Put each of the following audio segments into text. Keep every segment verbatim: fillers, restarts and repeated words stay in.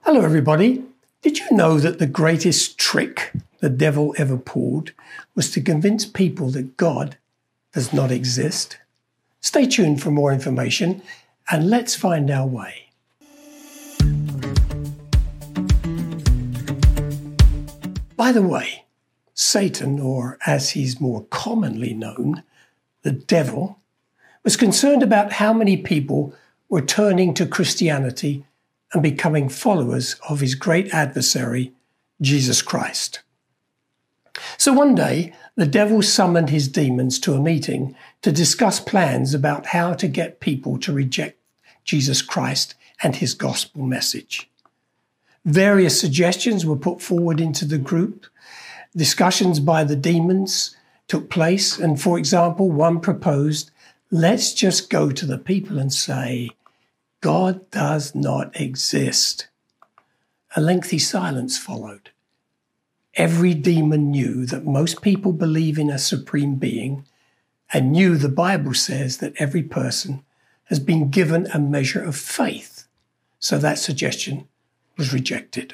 Hello, everybody. Did you know that the greatest trick the devil ever pulled was to convince people that God does not exist? Stay tuned for more information and let's find our way. By the way, Satan, or as he's more commonly known, the devil, was concerned about how many people were turning to Christianity and becoming followers of his great adversary, Jesus Christ. So one day, the devil summoned his demons to a meeting to discuss plans about how to get people to reject Jesus Christ and his gospel message. Various suggestions were put forward into the group. Discussions by the demons took place, and for example, one proposed, let's just go to the people and say, God does not exist. A lengthy silence followed. Every demon knew that most people believe in a supreme being and knew the Bible says that every person has been given a measure of faith. So that suggestion was rejected.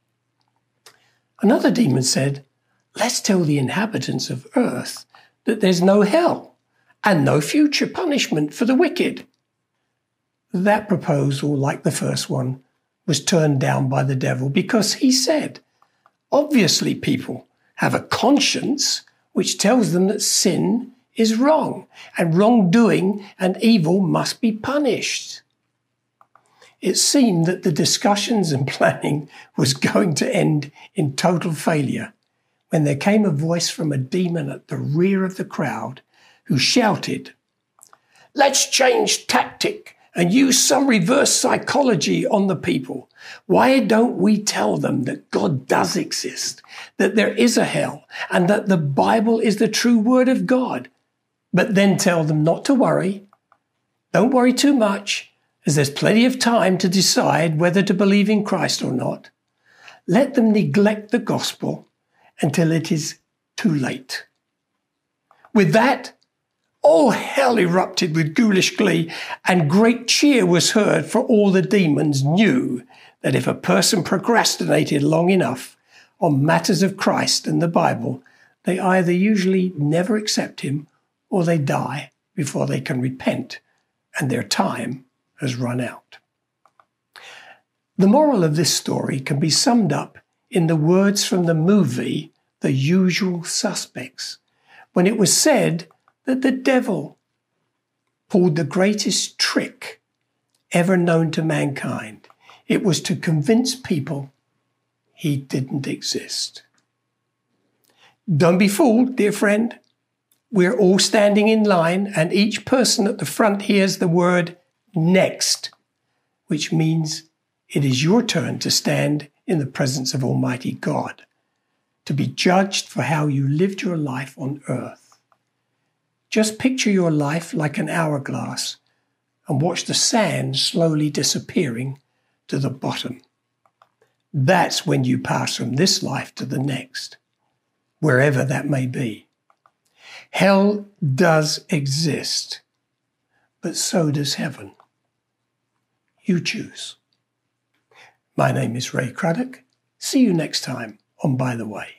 Another demon said, let's tell the inhabitants of earth that there's no hell and no future punishment for the wicked. That proposal, like the first one, was turned down by the devil because he said, obviously people have a conscience which tells them that sin is wrong and wrongdoing and evil must be punished. It seemed that the discussions and planning was going to end in total failure when there came a voice from a demon at the rear of the crowd who shouted, let's change tactic and use some reverse psychology on the people. Why don't we tell them that God does exist, that there is a hell, and that the Bible is the true word of God? But then tell them not to worry. Don't worry too much, as there's plenty of time to decide whether to believe in Christ or not. Let them neglect the gospel until it is too late. With that, all hell erupted with ghoulish glee, and great cheer was heard, for all the demons knew that if a person procrastinated long enough on matters of Christ and the Bible, they either usually never accept him or they die before they can repent, and their time has run out. The moral of this story can be summed up in the words from the movie The Usual Suspects, when it was said that the devil pulled the greatest trick ever known to mankind. It was to convince people he didn't exist. Don't be fooled, dear friend. We're all standing in line, and each person at the front hears the word next, which means it is your turn to stand in the presence of Almighty God, to be judged for how you lived your life on earth. Just picture your life like an hourglass and watch the sand slowly disappearing to the bottom. That's when you pass from this life to the next, wherever that may be. Hell does exist, but so does heaven. You choose. My name is Ray Craddock. See you next time on By the Way.